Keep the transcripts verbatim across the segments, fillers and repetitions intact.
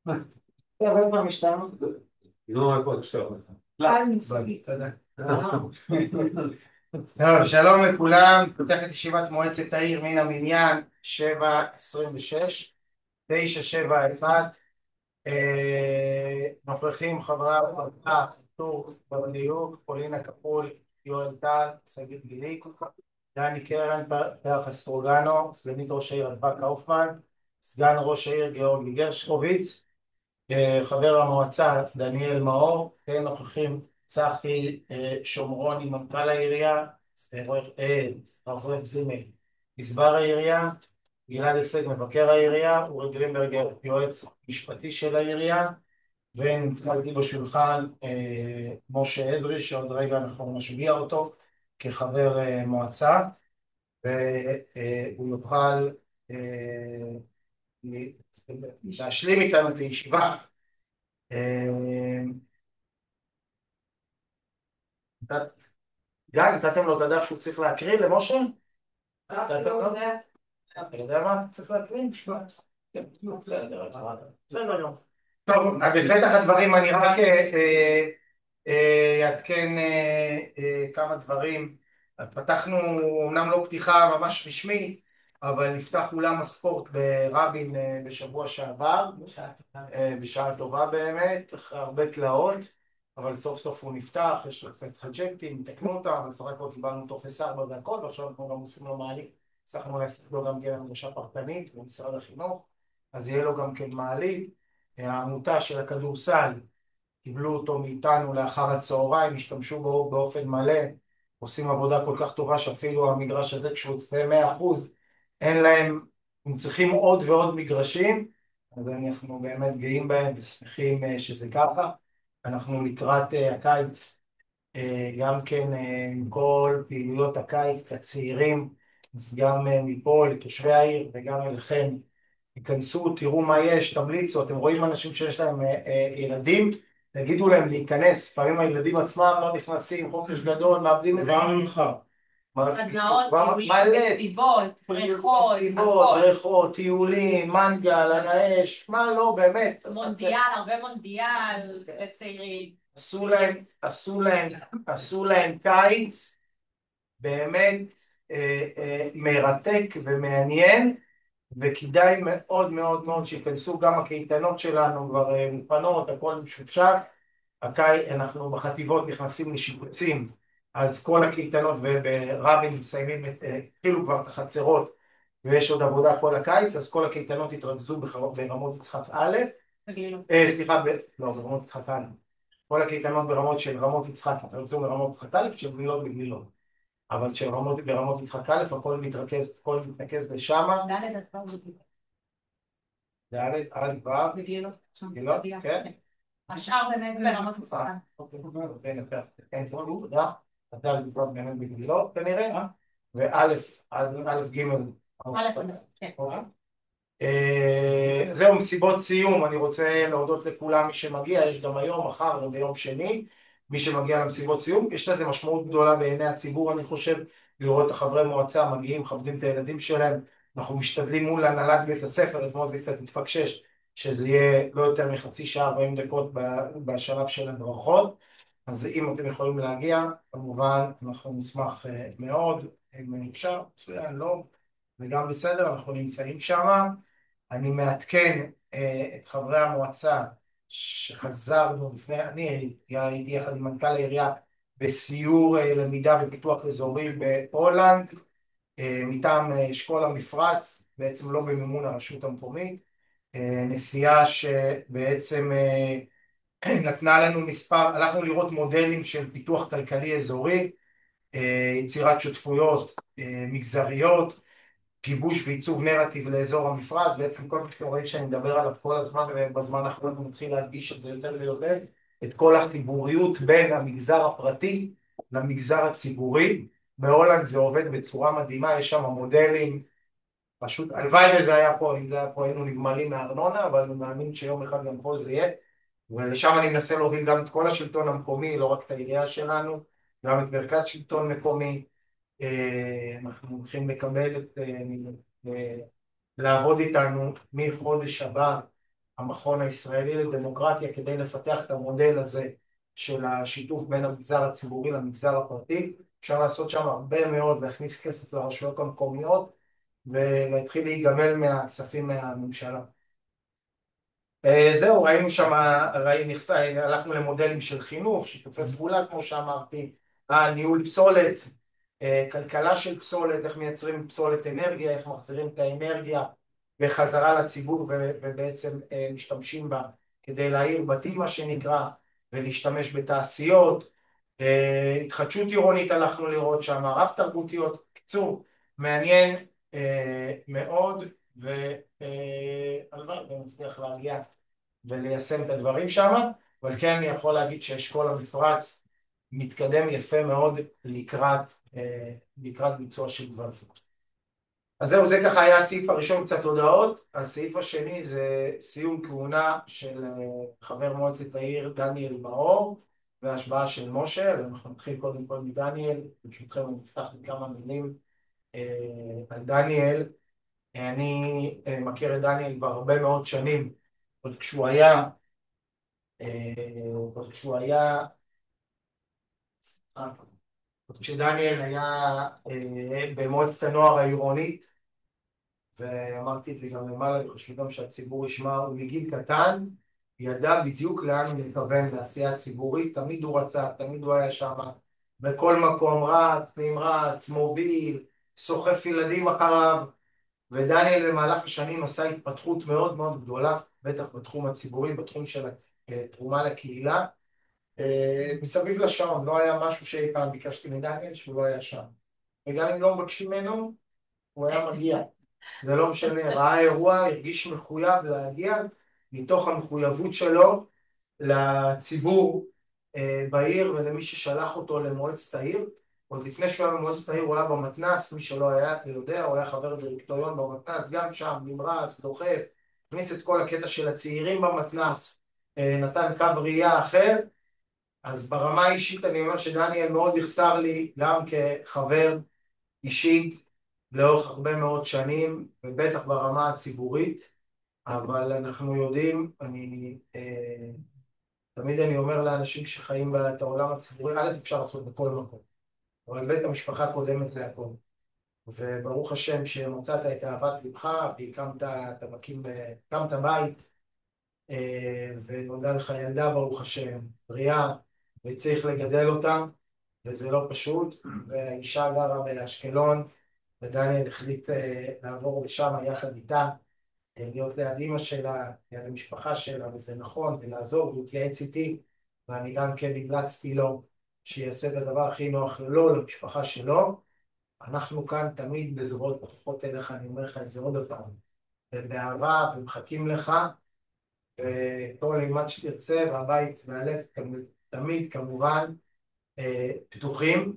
אבל כבר משתנה. לא, איפה תשתוק לך. חד משחקי. תודה. טוב, שלום לכולם, פותח את ישיבת מועצת העיר מן המניין, שבע עשרים ושש, תשע שבע אחת, נוכחים חברי הוועדה, טור בדיוק, פולינה כפול, יואל טל, שגית גיליק, דני קרן, פרח אסטרוגנו, סגנית ראש העיר אדווה קאופמן, סגן ראש העיר גיאורגי גרשקוביץ, חבר המועצה דניאל מאור, כן, נוכחים צחי שומרוני מנכ"ל העירייה, עוזרי זימל גזבר העירייה, גלעד הישג מבקר העירייה, אורי גרינברגר יועץ משפטי של העירייה, ונמצא איתי בשולחן משה אדרי שעוד רגע אנחנו נשביע אותו כחבר מועצה, והוא יוכל להשלים איתנו את הישיבה. גיא, נתתם לו את הדף שהוא צריך להקריא למשה? נתתם לו? אתה יודע מה? צריך להקריא משפט. כן, בסדר, בסדר יום. טוב, בפתח הדברים אני רק אעדכן כמה דברים. פתחנו, אמנם לא פתיחה ממש רשמית, אבל נפתח אולם הספורט ברבין בשבוע שעבר, בשעה טובה באמת, אחרי הרבה תלאות, אבל סוף סוף הוא נפתח, יש לו קצת חג'קטים, תקנו אותם, אבל סך הכל קיבלנו טופס ארבע והכל, ועכשיו אנחנו גם עושים לו מעלית, הצלחנו להשיג לו גם כן הנגשה פרטנית במשרד החינוך, אז יהיה לו גם כן מעלית. העמותה של הכדורסל קיבלו אותו מאיתנו לאחר הצהריים, השתמשו בו באופן מלא, עושים עבודה כל כך טובה שאפילו המגרש הזה כשהוא יצטרך מאה אחוז, אין להם, הם צריכים עוד ועוד מגרשים, אז אנחנו באמת גאים בהם ושמחים שזה ככה. אנחנו לקראת הקיץ, גם כן עם כל פעילויות הקיץ לצעירים, אז גם מפה לתושבי העיר וגם אליכם, תיכנסו, תראו מה יש, תמליצו, אתם רואים אנשים שיש להם ילדים, תגידו להם להיכנס, לפעמים הילדים עצמם לא נכנסים, חופש גדול, מאבדים את זה. כבר ממך. סדנאות, טיולים, מסיבות, בריכות, בריכות, טיולים, מנגל, על האש, מה לא, באמת. מונדיאל, הרבה מונדיאל לצעירים. עשו להם, עשו להם, עשו להם קיץ, באמת מרתק ומעניין, וכדאי מאוד מאוד מאוד שיכנסו. גם הקייטנות שלנו כבר מוכנות, הכל משופשט. הקיץ, אנחנו בחטיבות נכנסים לשיפוצים, אז כל הקייטנות וברבין מסיימים, התחילו כבר את החצרות ויש עוד עבודה כל הקיץ, אז כל הקייטנות התרכזו ברמות יצחק א', סליחה, לא, ברמות יצחק א', כל הקייטנות ברמות של רמות יצחק התרכזו ברמות יצחק א', של גלילות בגלילות, אבל כשברמות ברמות יצחק א', הכל מתרכז, הכל מתנקז לשם. ד' עד ו' בגלילות. ד' עד ו' בגלילות. בגלילות, כן. השאר באמת ברמות יצחק. אוקיי, זה נפח, כן, תודה. אתה לבנות באמת בגלילות כנראה, ואלף, אלף גימל. זהו, מסיבות סיום, אני רוצה להודות לכולם מי שמגיע, יש גם היום, מחר וביום שני, מי שמגיע למסיבות סיום, יש לזה משמעות גדולה בעיני הציבור, אני חושב, לראות את החברי מועצה מגיעים, מכבדים את הילדים שלהם, אנחנו משתדלים מול הנהלת בית הספר, אתמול זה קצת התפקשש, שזה יהיה לא יותר מחצי שעה ארבעים דקות בשלב של הברכות, אז אם אתם יכולים להגיע, כמובן אנחנו נשמח מאוד, אם אפשר, מצוין, לא, וגם בסדר, אנחנו נמצאים שם. אני מעדכן את חברי המועצה שחזרנו לפני, אני הייתי יחד עם מנכ"ל העירייה בסיור למידה ופיתוח אזורי בהולנד, מטעם אשכול המפרץ, בעצם לא במימון הרשות המקומית, נסיעה שבעצם נתנה לנו מספר, הלכנו לראות מודלים של פיתוח כלכלי אזורי, יצירת שותפויות מגזריות, גיבוש ועיצוב נרטיב לאזור המפרץ, בעצם כל מה שאני מדבר עליו כל הזמן, ובזמן האחרון אני מתחיל להדגיש את זה יותר ויותר, את כל החיבוריות בין המגזר הפרטי למגזר הציבורי. בהולנד זה עובד בצורה מדהימה, יש שם מודלים, פשוט הלוואי וזה היה פה, אם זה היה פה היינו נגמלים מהארנונה, אבל אני מאמין שיום אחד גם פה זה יהיה, ולשם אני מנסה להוביל גם את כל השלטון המקומי, לא רק את העירייה שלנו, גם את מרכז שלטון מקומי. אנחנו הולכים לקבל את, לעבוד איתנו מחודש הבא, המכון הישראלי לדמוקרטיה כדי לפתח את המודל הזה של השיתוף בין המגזר הציבורי למגזר הפרטי. אפשר לעשות שם הרבה מאוד, להכניס כסף לרשויות המקומיות ולהתחיל להיגמל מהכספים מהממשלה. זהו, ראינו שם, ראינו, הלכנו למודלים של חינוך, שיתופי פעולה כמו שאמרתי, ניהול פסולת, כלכלה של פסולת, איך מייצרים פסולת אנרגיה, איך מחזירים את האנרגיה בחזרה לציבור ובעצם משתמשים בה כדי להאיר בתים מה שנקרא, ולהשתמש בתעשיות, התחדשות עירונית הלכנו לראות שם, רב תרבותיות, קצור, מעניין מאוד, והלוואי ונצליח להגיע וליישם את הדברים שם, אבל כן אני יכול להגיד שאשכול המפרץ מתקדם יפה מאוד לקראת, לקראת ביצוע של דברים. אז זהו, זה ככה היה הסעיף הראשון, קצת הודעות. הסעיף השני זה סיום כהונה של חבר מועצת העיר דניאל מאור והשבעה של משה. אז אנחנו נתחיל קודם כל מדניאל, ברשותכם אני אפתח בכמה מילים על דניאל. אני מכיר את דניאל כבר הרבה מאוד שנים, עוד כשהוא היה, עוד כשהוא היה, עוד כשדניאל היה במועצת הנוער העירונית, ואמרתי את זה גם למעלה, אני חושב גם שהציבור ישמע, הוא מגיל קטן, ידע בדיוק לאן הוא מתכוון לעשייה ציבורית, תמיד הוא רצה, תמיד הוא היה שם, בכל מקום רץ, נמרץ, מוביל, סוחף ילדים אחריו, ודניאל במהלך השנים עשה התפתחות מאוד מאוד גדולה, בטח בתחום הציבורי, בתחום של תרומה לקהילה, מסביב לשעון, לא היה משהו שאי פעם ביקשתי מדניאל שהוא לא היה שם, וגם אם לא מבקשים ממנו, הוא היה מגיע. זה לא משנה, ראה אירוע, הרגיש מחויב להגיע מתוך המחויבות שלו לציבור בעיר ולמי ששלח אותו למועצת העיר. עוד לפני שהוא היה במועצת העיר הוא היה במתנ"ס, מי שלא היה יודע, הוא היה חבר דירקטוריון במתנ"ס, גם שם נמרץ, דוחף, הכניס את כל הקטע של הצעירים במתנ"ס, נתן קו ראייה אחר. אז ברמה האישית אני אומר שדניאל מאוד יחסר לי גם כחבר אישית לאורך הרבה מאוד שנים, ובטח ברמה הציבורית, אבל אנחנו יודעים, אני, אה, תמיד אני אומר לאנשים שחיים את העולם הציבורי, א' אפשר לעשות בכל מקום, אבל בית המשפחה קודמת זה הכל. וברוך השם שמצאת את אהבת לבך, והקמת, אתה מקים, הקמת בית, אה, ונולדה לך ילדה ברוך השם, בריאה, וצריך לגדל אותה, וזה לא פשוט, והאישה גרה באשקלון, ודניאל החליט לעבור לשם יחד איתה, להיות ליד אמא שלה, ליד המשפחה שלה, וזה נכון, ולעזור, והוא התייעץ איתי, ואני גם כן המלצתי לו שיעשה את הדבר הכי נוח לו, למשפחה שלו. אנחנו כאן תמיד בזרועות פתוחות אליך, אני אומר לך את זה עוד פעם, ובאהבה, ומחכים לך, וכל אימת שתרצה, והבית והלב תמיד כמובן פתוחים.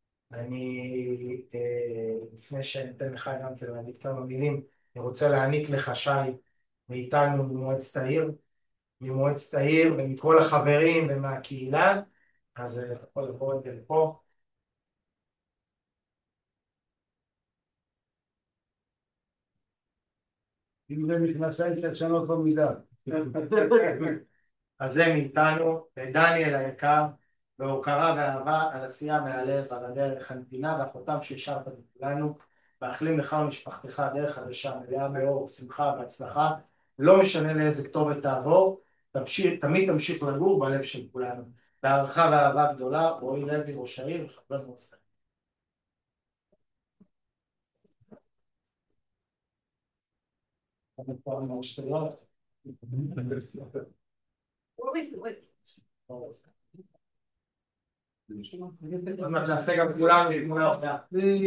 אני, לפני שניתן לך גם כן להגיד כמה מילים, אני רוצה להעניק לך שי מאיתנו ממועצת העיר, ממועצת העיר ומכל החברים ומהקהילה, אז אתה יכול לבוא את זה לפה. אם זה מכנסיים קצת שונות במידה. אז זה מאיתנו, דניאל היקר, בהוקרה ואהבה על עשייה מהלב, על הדרך הנתינה והחותם שהשארת לכולנו, מאחלים לך ומשפחתך דרך חדשה מלאה באור, שמחה והצלחה, לא משנה לאיזה כתובת תעבור, תמשיך, תמיד תמשיך לגור בלב של כולנו. בהערכה ואהבה גדולה, רועי לוי ראש העיר וחבר מועצת. נעשה גם כולם מול העובדה.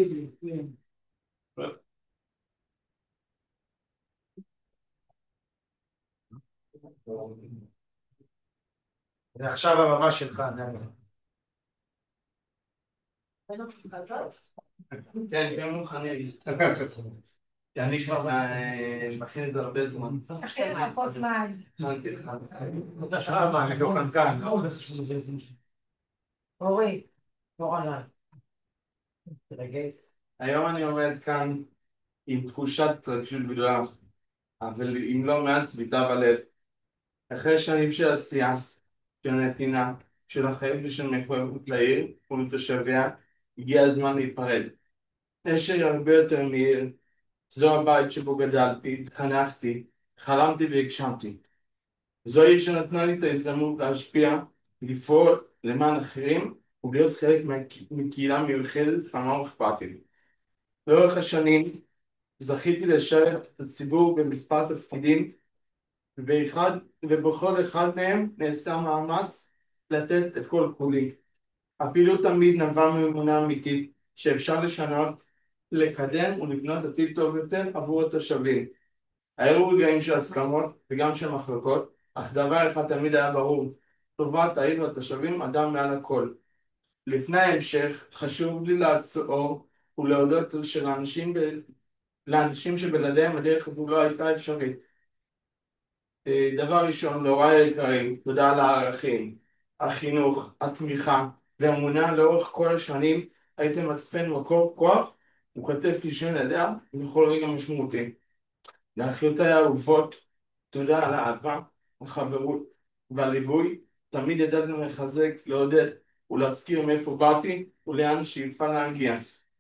ועכשיו הבמה שלך, דניאל. כן, כן מוכנים. כי אני כבר מכין את זה הרבה זמן. יש לך כוס מים. שמה, אני לא כאן כאן. אורי, לא עליי. היום אני עומד כאן עם תחושת התרגשות גדולה, אבל עם לא מעט צביטה בלב. אחרי שנים של עשייה, של נתינה, של החיים ושל מחויבות לעיר ולתושביה, הגיע הזמן להיפרד. נשר היא הרבה יותר מעיר, זו הבית שבו גדלתי, התחנכתי, חלמתי והגשמתי. זו העיר שנתנה לי את ההזדמנות להשפיע, לפעול למען אחרים ולהיות חלק מקהילה מיוחדת חמה ואכפתית. לאורך השנים זכיתי לשרת את הציבור במספר תפקידים, ובאחד, ובכל אחד מהם נעשה מאמץ לתת את כל כולי. הפעילות תמיד נבעה מאמונה אמיתית שאפשר לשנות, לקדם ולבנות עתיד טוב יותר עבור התושבים. היו רגעים של הסכמות וגם של מחלוקות, אך דבר אחד תמיד היה ברור: טובת העיר והתושבים אדם מעל הכל. לפני ההמשך חשוב לי לעצור ולהודות שלאנשים ב... לאנשים שבלעדיהם הדרך הזו לא הייתה אפשרית. דבר ראשון, להוריי היקרים, תודה על הערכים, החינוך, התמיכה והאמונה לאורך כל השנים. הייתם מצפן מקור כוח וכתף לישון ידיה בכל רגע משמעותי. לאחיותיי האהובות, תודה על האהבה, החברות והליווי. תמיד ידעתם לחזק, לעודד ולהזכיר מאיפה באתי ולאן שאיפה להגיע.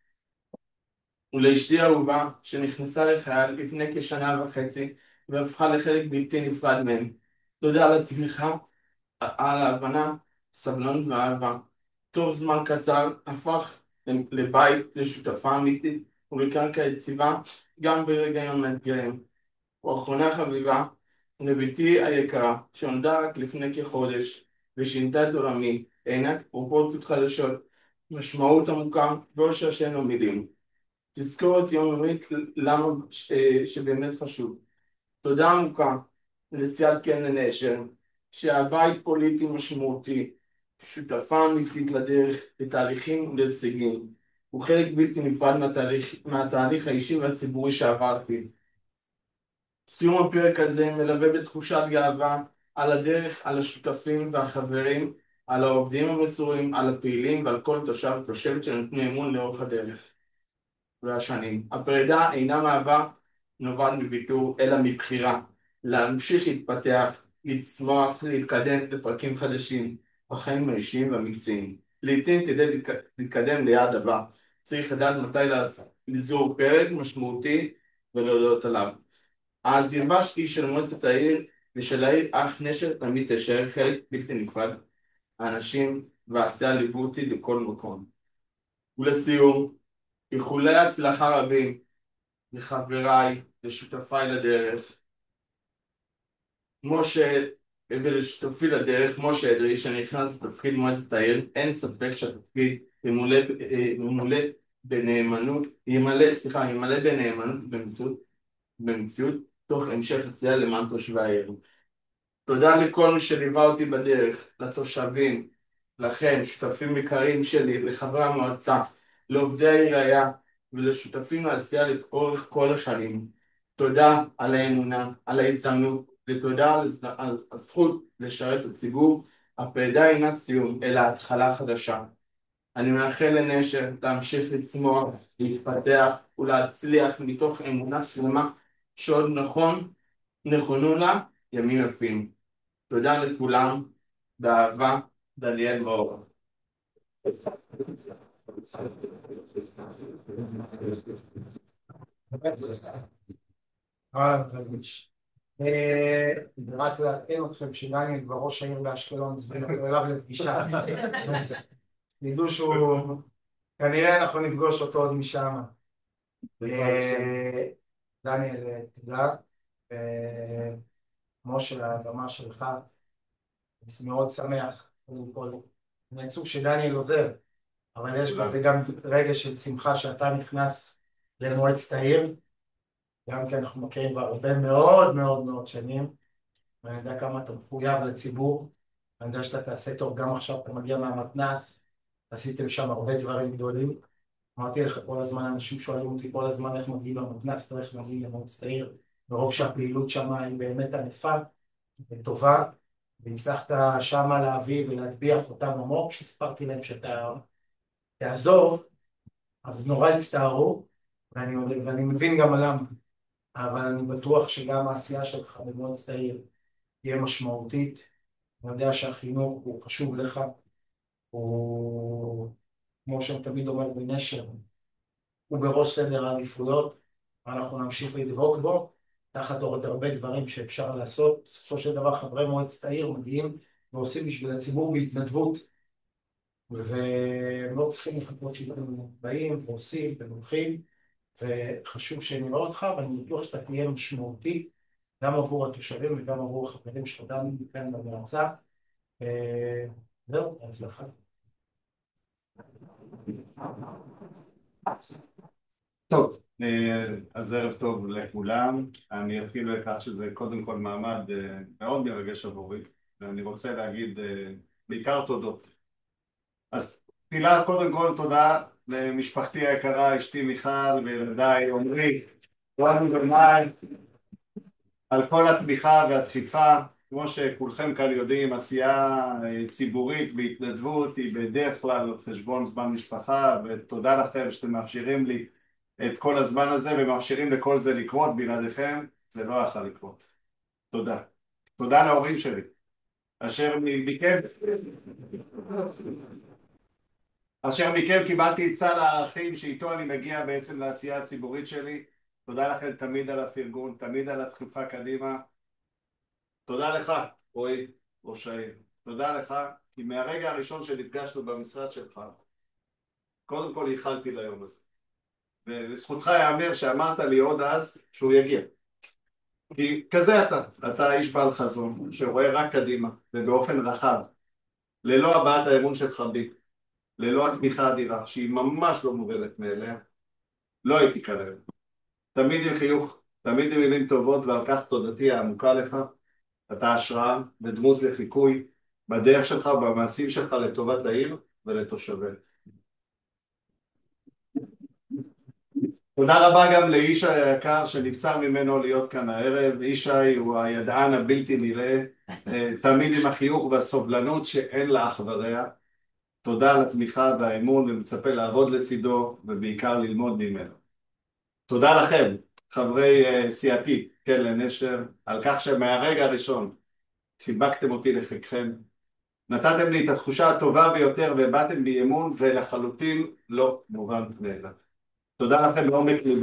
ולאשתי האהובה שנכנסה לחיי לפני כשנה וחצי והפכה לחלק בלתי נפרד מהם, תודה על התמיכה, על ההבנה, סבלנות ואהבה. תוך זמן קצר הפך לבית, לשותפה אמיתית ולקרקע יציבה גם ברגעים המאתגרים. ואחרונה חביבה, לביתי היקרה שנולדה רק לפני כחודש ושינתה את עולמי, הענק פרופורציות חדשות, משמעות עמוקה ואושר שאין לו מילים. תזכורת יומיומית למה ש... שבאמת חשוב. תודה עמוקה לנשיאת קרן נשר, שהבית פוליטי משמעותי, שותפה אמיתית לדרך, לתהליכים ולהישגים. הוא חלק בלתי נפרד מהתהליך, מהתהליך האישי והציבורי שעברתי. סיום הפרק הזה מלווה בתחושת גאווה על הדרך, על השותפים והחברים, על העובדים המסורים, על הפעילים ועל כל תושב ותושבת שנתנו אמון לאורך הדרך והשנים. הפרידה אינה מהווה נובעת מוויתור אלא מבחירה להמשיך להתפתח, לצמוח, להתקדם לפרקים חדשים בחיים האישיים והמקצועיים. לעתים כדי להתקדם ליעד הבא צריך לדעת מתי לסגור פרק משמעותי ולהודות עליו. העזיבה שלי של מועצת העיר ושל העיר אח נשר תמיד תישאר חלק בלתי נפרד. האנשים והעשייה ליוו אותי לכל מקום. ולסיום, איחולי הצלחה רבים לחבריי, לשותפיי לדרך, משה, ולשותפי לדרך, משה אדרי, שנכנס לתפקיד מועצת העיר. אין ספק שהתפקיד ימולא, ימולא בנאמנות, ימלא, סליחה, ימלא בנאמנות במציאות, במציאות, תוך המשך עשייה למען תושבי העיר. תודה לכל מי שליווה אותי בדרך, לתושבים, לכם, שותפים יקרים שלי, לחברי המועצה, לעובדי העירייה ולשותפים לעשייה לאורך כל השנים. תודה על האמונה, על ההזדמנות, ותודה על הזכות לשרת את הציבור. הפרידה אינה סיום, אלא התחלה חדשה. אני מאחל לנשר להמשיך לצמוח, להתפתח ולהצליח מתוך אמונה שלמה שעוד נכון, נכונו לה ימים יפים. תודה לכולם, באהבה, דניאל מאור. רק לעדכן אתכם שדניאל כבר ראש העיר באשקלון, הזמינו אליו לפגישה. נדעו שהוא, כנראה אנחנו נפגוש אותו עוד משם. דניאל, תודה. משה, הבמה שלך. אני מאוד שמח, אני עצוב שדניאל עוזר, אבל יש בזה גם רגע של שמחה שאתה נכנס למועצת העיר, גם כי אנחנו מכירים כבר הרבה מאוד מאוד מאוד שנים, ואני יודע כמה אתה מחויב לציבור, ואני יודע שאתה תעשה טוב. גם עכשיו אתה מגיע מהמתנ"ס, עשיתם שם הרבה דברים גדולים. אמרתי לך כל הזמן, אנשים שואלים אותי כל הזמן איך מגיעים למתנ"ס, איך מגיעים למועצת העיר, ברוב שהפעילות שם היא באמת ענפה וטובה, והצלחת שמה להביא ולהטביע אותם עמוק. כשספרתי להם שאתה תעזוב, אז נורא הצטערו, ואני, ואני מבין גם למה, אבל אני בטוח שגם העשייה שלך במועצת העיר תהיה משמעותית. אני יודע שהחינוך הוא חשוב לך, הוא, כמו שאני תמיד אומר בנשר, הוא בראש סדר העדיפויות, ואנחנו נמשיך לדבוק בו, תחת עוד הרבה דברים שאפשר לעשות. בסופו של דבר חברי מועצת העיר מגיעים ועושים בשביל הציבור בהתנדבות, והם לא צריכים לחכות שאתם באים ועושים ומולכים, וחשוב שנראה אותך, ואני בטוח שאתה תהיה משמעותי, גם עבור התושבים וגם עבור החברים שלך, גם כאן במועצה. זהו, בהצלחה. טוב, אז ערב טוב לכולם. אני אתחיל בכך שזה קודם כל מעמד מאוד מרגש עבורי, ואני רוצה להגיד בעיקר תודות. אז תחילה קודם כל תודה למשפחתי היקרה, אשתי מיכל וילדיי עומרי, רועי ומאי, על כל התמיכה והדחיפה. כמו שכולכם כאן יודעים, עשייה ציבורית בהתנדבות היא בדרך כלל על חשבון זמן משפחה, ותודה לכם שאתם מאפשרים לי את כל הזמן הזה ומאפשרים לכל זה לקרות. בלעדיכם זה לא יכול לקרות. תודה. תודה להורים שלי, אשר מכם אשר מכם קיבלתי את סל הערכים שאיתו אני מגיע בעצם לעשייה הציבורית שלי. תודה לכם תמיד על הפרגון, תמיד על הדחיפה קדימה. תודה לך, רועי, ראש העיר. תודה לך, כי מהרגע הראשון שנפגשנו במשרד שלך, קודם כל ייחלתי ליום הזה. ולזכותך יאמר שאמרת לי עוד אז שהוא יגיע. כי כזה אתה, אתה איש בעל חזון, שרואה רק קדימה, ובאופן רחב, ללא הבעת האמון שלך בי, ללא התמיכה האדירה, שהיא ממש לא מובנת מאליה, לא הייתי כאן היום. תמיד עם חיוך, תמיד עם מילים טובות, ועל כך תודתי העמוקה לך. אתה השראה ודמות לחיקוי בדרך שלך ובמעשים שלך לטובת העיר ולתושביה. תודה רבה גם לישי היקר שנבצר ממנו להיות כאן הערב. ישי הוא הידען הבלתי נראה, תמיד עם החיוך והסובלנות שאין לה אח ורע. תודה על התמיכה והאמון, ומצפה לעבוד לצידו ובעיקר ללמוד ממנו. תודה לכם, חברי סיעתי, כן לנשר, על כך שמהרגע הראשון חיבקתם אותי לחיקכם, נתתם לי את התחושה הטובה ביותר והבאתם בי אמון. זה לחלוטין לא מובן מאליו. תודה לכם מעומק ליבי,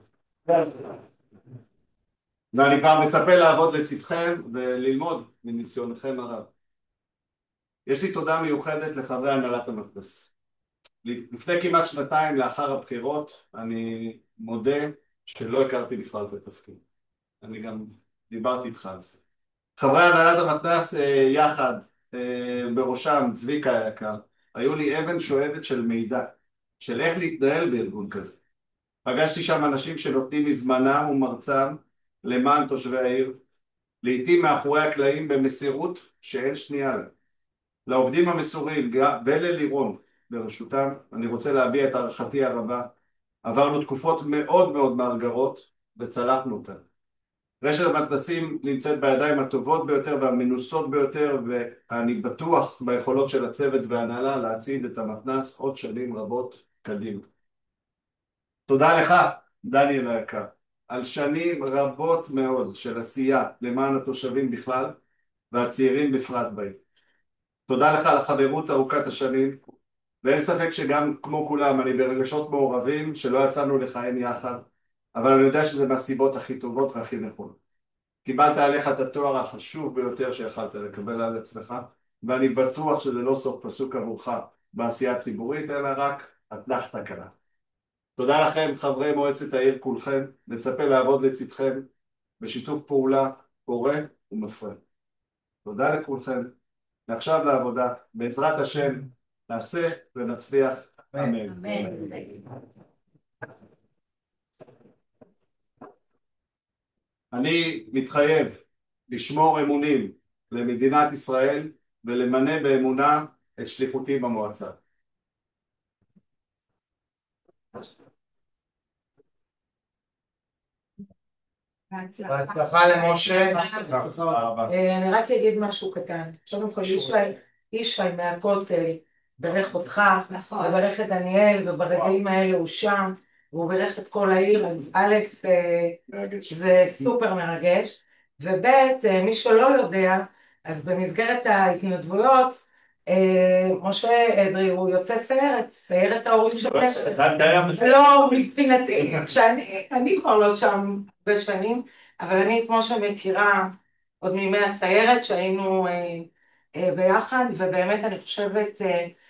ואני כבר מצפה לעבוד לצדכם וללמוד מניסיונכם הרב. יש לי תודה מיוחדת לחברי הנהלת המתנ"ס. לפני כמעט שנתיים לאחר הבחירות אני מודה שלא הכרתי בכלל את התפקיד. אני גם דיברתי איתך על זה. חברי הנהלת המתנ"ס יחד, בראשם צביקה היקר, היו לי אבן שואבת של מידע, של איך להתנהל בארגון כזה. פגשתי שם אנשים שנותנים מזמנם ומרצם למען תושבי העיר, לעתים מאחורי הקלעים במסירות שאין שנייה לה. לעובדים המסורים וללירון ברשותם, אני רוצה להביע את הערכתי הרבה. עברנו תקופות מאוד מאוד מאתגרות וצלחנו אותן. רשת המתנ"סים נמצאת בידיים הטובות ביותר והמנוסות ביותר, ואני בטוח ביכולות של הצוות וההנהלה להצעיד את המתנ"ס עוד שנים רבות קדימה. תודה לך, דניאל היקר, על שנים רבות מאוד של עשייה למען התושבים בכלל והצעירים בפרט בעיר. תודה לך על החברות ארוכת השנים, ואין ספק שגם כמו כולם אני ברגשות מעורבים שלא יצאנו לכהן יחד, אבל אני יודע שזה מהסיבות הכי טובות והכי נכונות. קיבלת עליך את התואר החשוב ביותר שיכלת לקבל על עצמך, ואני בטוח שזה לא סוף פסוק עבורך בעשייה הציבורית, אלא רק אתנחתא קלה. תודה לכם חברי מועצת העיר כולכם, נצפה לעבוד לצדכם בשיתוף פעולה פורה ומפרה. תודה לכולכם, ועכשיו לעבודה, בעזרת השם נעשה ונצליח. אמן. אני מתחייב לשמור אמונים למדינת ישראל ולמלא באמונה את שליחותי במועצה. בהצלחה למשה. אני רק אגיד משהו קטן. קודם כל, ישי מהכותל ברך אותך, וברך את דניאל, וברגעים האלה הוא שם, והוא ברך את כל העיר. אז א', זה סופר מרגש. וב' מי שלא יודע, אז במסגרת ההתנדבויות, משה אדרי הוא יוצא סיירת, סיירת ההורים של נשר. לא, מבחינתי, כשאני, אני כבר לא שם בשנים, אבל אני את משה מכירה עוד מימי הסיירת שהיינו ביחד, ובאמת אני חושבת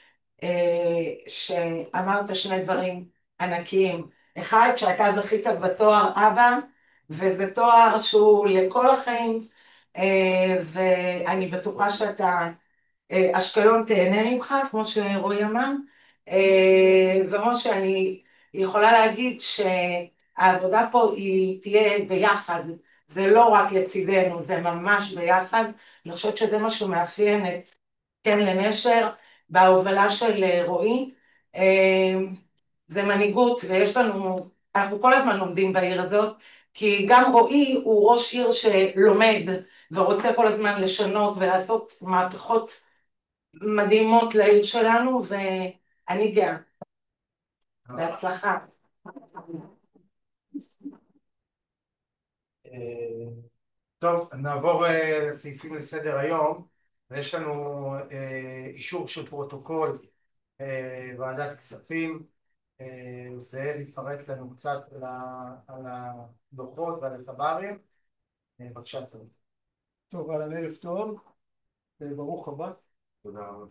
שאמרת שני דברים ענקיים. אחד, שאתה זכית בתואר אבא, וזה תואר שהוא לכל החיים, ואני בטוחה שאתה, אשקלון תהנה ממך, כמו שרועי אמר, ומשה, אני יכולה להגיד שהעבודה פה היא תהיה ביחד, זה לא רק לצידנו, זה ממש ביחד. אני חושבת שזה מה שמאפיין את כן לנשר, בהובלה של רועי. זה מנהיגות, ויש לנו, אנחנו כל הזמן לומדים בעיר הזאת, כי גם רועי הוא ראש עיר שלומד ורוצה כל הזמן לשנות ולעשות מהפכות מדהימות לעיר שלנו, ואני גאה. בהצלחה. טוב, נעבור לסעיפים לסדר היום. יש לנו אישור של פרוטוקול ועדת כספים. זאב יפרט לנו קצת על הדוחות ועל התברים. בבקשה, זאב. טוב, על ערב טוב, ברוך הבא. תודה רבה.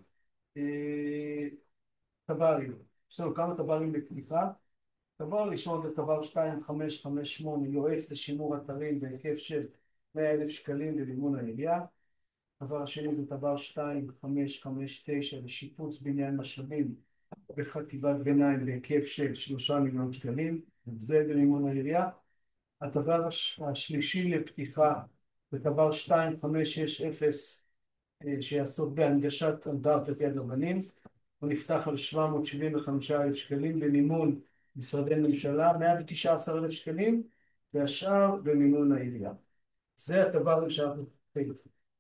תברים, יש לנו כמה תברים בפתיחה. תבר ראשון זה תבר שתיים חמש חמש שמונה, יועץ לשימור אתרים בהיקף של מאה אלף שקלים למימון העירייה. תבר השני זה תבר שתיים חמש חמש תשע לשיפוץ בניין משאבים בחטיבת ביניים בהיקף של שלושה מיליון שקלים, זה במימון העירייה. התבר השלישי לפתיחה זה תבר שתיים חמש שש אפס שיעסוק בהנגשת אנדרטת יד לבנים, הוא נפתח על שבע מאות שבעים וחמישה אלף שקלים במימון משרדי ממשלה, מאה ותשעה עשר אלף שקלים, והשאר במימון העירייה. זה התברים שאנחנו תקיים.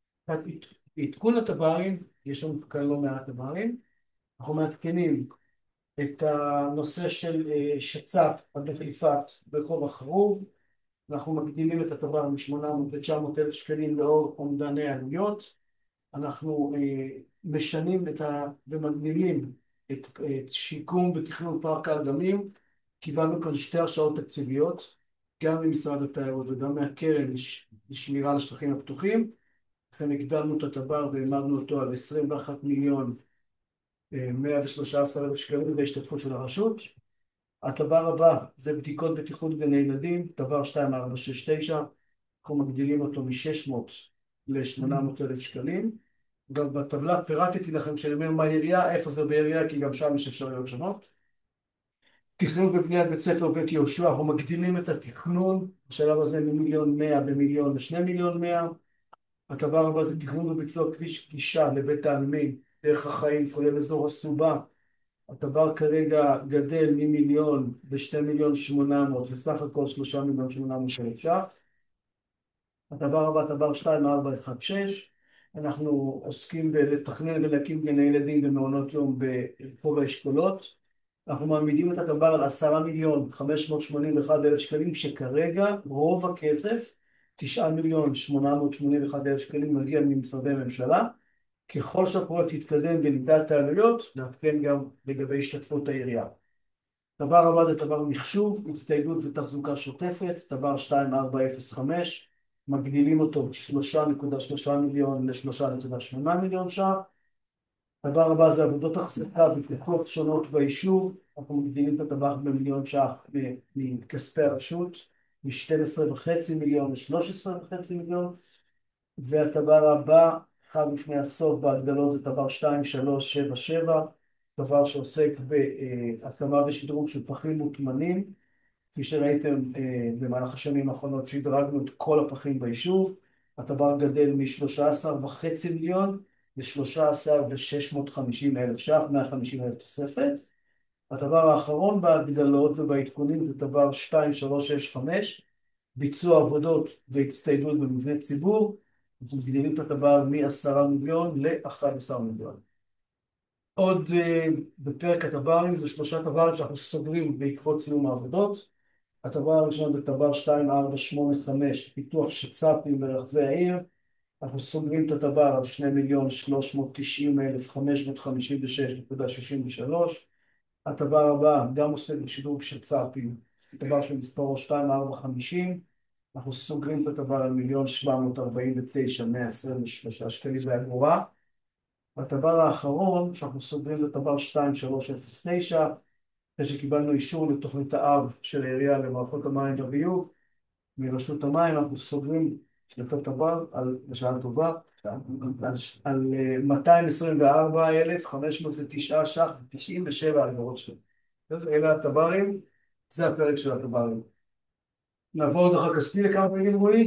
עדכון התברים, יש לנו כאן לא מעט תברים, אנחנו מעדכנים את הנושא של שצ"פ עד לחיפת ברחוב החרוב, אנחנו מגדילים את התבר מ-שמונה מאות ל-תשע מאות אלף שקלים לאור אומדני העלויות, אנחנו משנים את ה... ומגדילים את, את שיקום ותכנון פארק האגמים. קיבלנו כאן שתי הרשאות תקציביות, גם ממשרד התיירות וגם מהקרן לשמירה על השטחים הפתוחים, לכן הגדלנו את התבר והעמדנו אותו על עשרים ואחד מיליון מאה ושלושה עשר אלף שקלים בהשתתפות של הרשות. התבר הבא זה בדיקות בטיחות גני ילדים, תבר שתיים ארבע שש תשע, אנחנו מגדילים אותו מ-שש מאות ל-שמונה מאות אלף שקלים. גם בטבלה פירטתי לכם שאני אומר מה העירייה, איפה זה בעירייה, כי גם שם יש אפשרויות שונות. תכנון ובניית בית ספר בית יהושע, אנחנו מגדילים את התכנון, בשלב הזה ממיליון מאה במיליון לשני מיליון מאה. התבר הבא זה תכנון וביצוע כביש גישה לבית העלמין, דרך החיים, כולל אזור הסובה. התבר כרגע גדל ממיליון בשתי מיליון שמונה מאות, בסך הכל שלושה מיליון שמונה מאות אלף ש"ח. התבר הבא, תבר שתיים ארבע אחת שש, אנחנו עוסקים בלתכנן ולהקים גני ילדים במעונות יום ברחוב האשכולות. אנחנו מעמידים את התבר על עשרה מיליון חמש מאות שמונים ואחד אלף שקלים, שכרגע רוב הכסף, תשעה מיליון שמונה מאות שמונים ואחד אלף שקלים, מגיע ממשרדי ממשלה. ככל שהפרויקט יתקדם ונדע את העלויות, נעדכן גם לגבי השתתפות העירייה. תבר הבא זה תבר מחשוב, הצטיידות ותחזוקה שוטפת, תבר שתיים ארבע אפס חמש, מגדילים אותו שלושה נקודה שלושה מיליון ל-שלושה נקודה שמונה מיליון ש"ח. תבר הבא זה עבודות החזקה ופיקוח שונות ביישוב, אנחנו מגדילים את התבר במיליון ש"ח מכספי הרשות, מ-שנים עשר וחצי מיליון ל-שלושה עשר וחצי מיליון. והתבר הבא, אחד לפני הסוף בהגדלות, זה תבר שתיים שלוש שבע שבע, דבר שעוסק בהקמה ושדרוג של פחים מוטמנים. כפי שראיתם במהלך השנים האחרונות שדרגנו את כל הפחים ביישוב, התבר גדל מ-שלושה עשר וחצי מיליון ל-שלושה עשר מיליון ו-שש מאות וחמישים אלף ש"ח, מאה וחמישים אלף תוספת. התבר האחרון בהגדלות ובעדכונים זה תבר שתיים שלוש שש חמש, ביצוע עבודות והצטיידות במבני ציבור, אנחנו מגדילים את התבר מ-עשרה מיליון ל-אחד עשר מיליון. עוד בפרק התברים זה שלושה תברים שאנחנו סוגרים בעקבות סיום העבודות. הטבע הראשון זה טבע שתיים ארבע שמונה חמש, פיתוח שצ"פים ברחבי העיר. אנחנו סוגרים את הטבע על שני מיליון שלוש מאות תשעים אלף חמש מאות חמישים ושש נקודה שישים ושלוש. הטבע הבא גם עושה בשדרוג שצ"פים, טבע של מספרו שתיים ארבע חמישים. אנחנו סוגרים את הטבע על מיליון שבע מאות ארבעים ותשע מאה עשרים ושלושה שקלים ואגורה. הטבע האחרון שאנחנו סוגרים את הטבע שתיים שלוש אפס תשע, אחרי שקיבלנו אישור לתוכנית האב של העירייה למערכות המים והביוב מרשות המים, אנחנו סוגרים את הטבע על, בשעה טובה, על, על מאתיים עשרים וארבע אלף חמש מאות ותשעה ש"ח ותשעים ושבע אגורות שלנו. אלה הטברים, זה הפרק של הטברים. נעבור לדוח הכספי לכמה מילים רועי?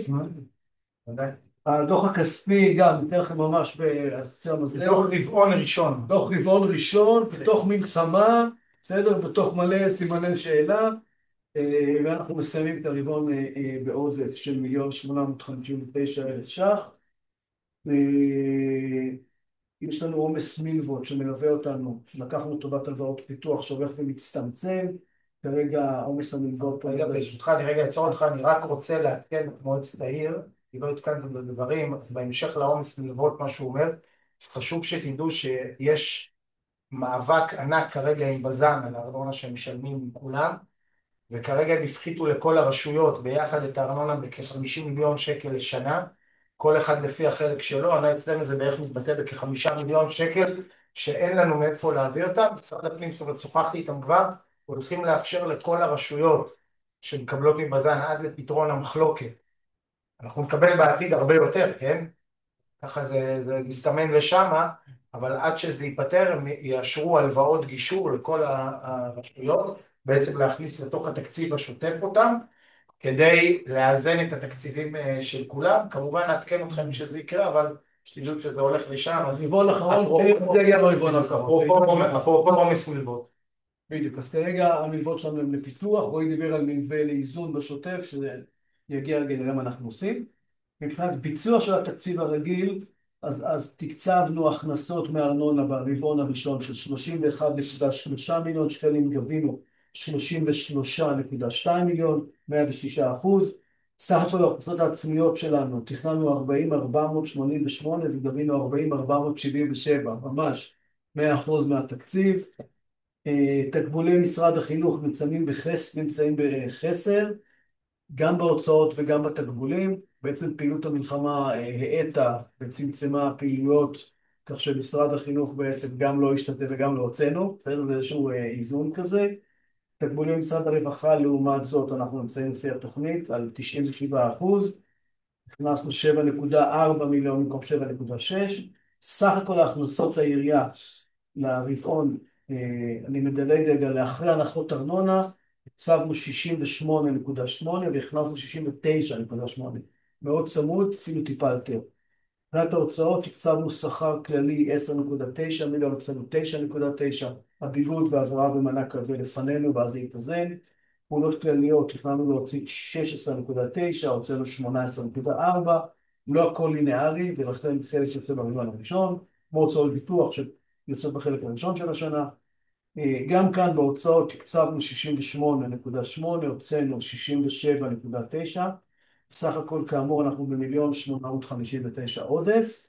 הדוח הכספי גם, ניתן לכם ממש בקצה המזלג. דוח רבעון ראשון. דוח רבעון ראשון, בתוך מלחמה, בסדר? בתוך מלא סימני שאלה, ואנחנו מסיימים את הרבעון בעודף של מיליון שמונה מאות חמישים ותשע אלף ש"ח. יש לנו עומס מילוות שמלווה אותנו, שלקחנו טובת הלוואות פיתוח שהולך ומצטמצם. כרגע עומס המלוות... רגע, ברשותך, אני רגע אעצור אותך, אני רק רוצה לעדכן את מועצת העיר, כי לא התקנתם בדברים, אז בהמשך לעומס מלוות מה שהוא אומר, חשוב שתדעו שיש מאבק ענק כרגע עם בז"ן על הארנונה שהם משלמים מכולם, וכרגע הם הפחיתו לכל הרשויות ביחד את הארנונה בכ-חמישים מיליון שקל לשנה, כל אחד לפי החלק שלו. אני אצלנו זה בערך מתבטא בכ-חמישה מיליון שקל שאין לנו מאיפה להביא אותם. משרד הפנים, זאת אומרת, שוחחתי איתם כבר, הולכים לאפשר לכל הרשויות שמקבלות מבז"ן עד לפתרון המחלוקת. אנחנו נקבל בעתיד הרבה יותר, כן? ככה זה, זה מסתמן לשמה, אבל עד שזה ייפטר הם יאשרו הלוואות גישור לכל הרשויות, בעצם להכניס לתוך התקציב השוטף אותם, כדי לאזן את התקציבים של כולם. כמובן נעדכן אתכם שזה יקרה, אבל שתדעו שזה הולך לשם. אז רבעון אחרון, זה יגיע ברבעון האחרון. אפרופו עומס מלוות. בדיוק, אז כרגע המלוות שלנו הם לפיתוח, רועי דיבר על מלווה לאיזון בשוטף, שזה יגיע רגע נראה מה אנחנו עושים. מבחינת ביצוע של התקציב הרגיל, אז, אז תקצבנו הכנסות מארנונה ברבעון הראשון של שלושים ואחד נקודה שלושה מיליון שקלים, גבינו שלושים ושלוש נקודה שתיים מיליון, מאה ושישה אחוז. סך הכל ההכנסות העצמיות שלנו, תכננו ארבעים ארבע מאות שמונים ושמונה וגבינו ארבעים ארבע מאות שבעים ושבע, ממש מאה אחוז מהתקציב. תקבולי משרד החינוך נמצאים בחס, נמצאים בחסר, גם בהוצאות וגם בתקבולים. בעצם פעילות המלחמה האטה וצמצמה פעילויות, כך שמשרד החינוך בעצם גם לא השתתף וגם לא הוצאנו, בסדר? זה איזשהו איזון כזה. תקבולי משרד הרווחה, לעומת זאת, אנחנו נמצאים לפי התוכנית על תשעים ושבעה אחוז, הכנסנו שבע נקודה ארבע מיליון במקום שבע נקודה שש. סך הכל ההכנסות העירייה לרבעון, אני מדלג רגע לאחרי הנחות ארנונה, הצבנו שישים ושמונה נקודה שמונה והכנסנו שישים ותשע נקודה שמונה, מאוד צמוד, אפילו טיפה יותר. מבחינת ההוצאות, הצבנו שכר כללי עשר נקודה תשע מיליון, הצבנו תשע נקודה תשע, הביגוד והבראה ומענק כזה לפנינו ואז זה יתאזן. פעולות כלליות, תכננו להוציא שש עשרה נקודה תשע, הוצאנו שמונה עשרה נקודה ארבע, לא הכל לינארי, ולכן חלק יוצא ברבעון הראשון, כמו הוצאות ביטוח שיוצאות בחלק הראשון של השנה. גם כאן בהוצאות תקצבנו שישים ושמונה נקודה שמונה, הוצאנו שישים ושבע נקודה תשע, סך הכל כאמור אנחנו במיליון שמונה מאות חמישים ותשע עודף,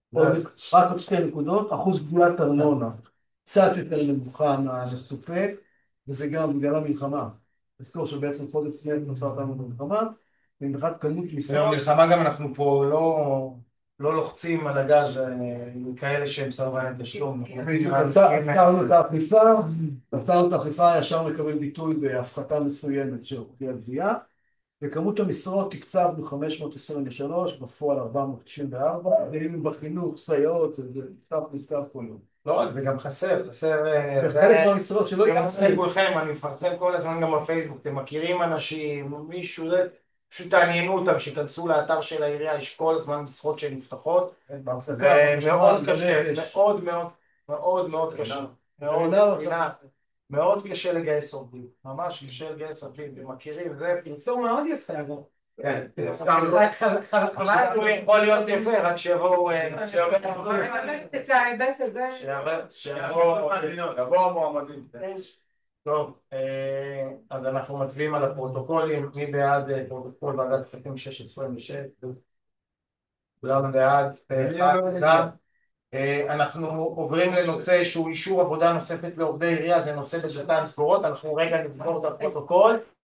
רק עוד שתי נקודות, אחוז גביית ארנונה קצת יותר נמוכה מהמצופה, וזה גם בגלל המלחמה. נזכור שבעצם חודש לפני נוצר אותנו במלחמה, ומבחינת כמות משרות... במלחמה גם אנחנו פה לא... לא לוחצים על הגז כאלה שהם סרבני תשלום. עצרנו את האכיפה, עצרנו את האכיפה, ישר מקבל ביטוי בהפחתה מסוימת של חוקי הגבייה, וכמות המשרות תקצבנו חמש מאות עשרים ושלוש, בפועל ארבע מאות תשעים וארבע, ואם בחינוך, סייעות, זה נפתח נפתח כל יום. לא רק, וגם חסר, חסר... חלק מהמשרות שלא יחסר כולכם, אני מפרסם כל הזמן גם בפייסבוק, אתם מכירים אנשים, מישהו, פשוט תעניינו אותם, שכנסו לאתר של העירייה, יש כל הזמן משרות שנפתחות, ומאוד קשה, מאוד מאוד, מאוד מאוד קשה, מאוד קשה לגייס עובדים, ממש קשה לגייס עובדים, אתם מכירים, זה פרסום מאוד יפה, אגב. כן, יכול להיות יפה, רק שיבואו, שיבואו מועמדים. טוב, אה, אז אנחנו מצביעים על הפרוטוקולים. מי בעד אה, פרוטוקול ועדת כספים שש עשרה ושש? כולם בעד? פה אחד, תודה. אה, אנחנו עוברים לנושא שהוא אישור עבודה נוספת לעובדי עירייה, זה נושא בדלתיים סגורות, אנחנו רגע נסגור את הפרוטוקול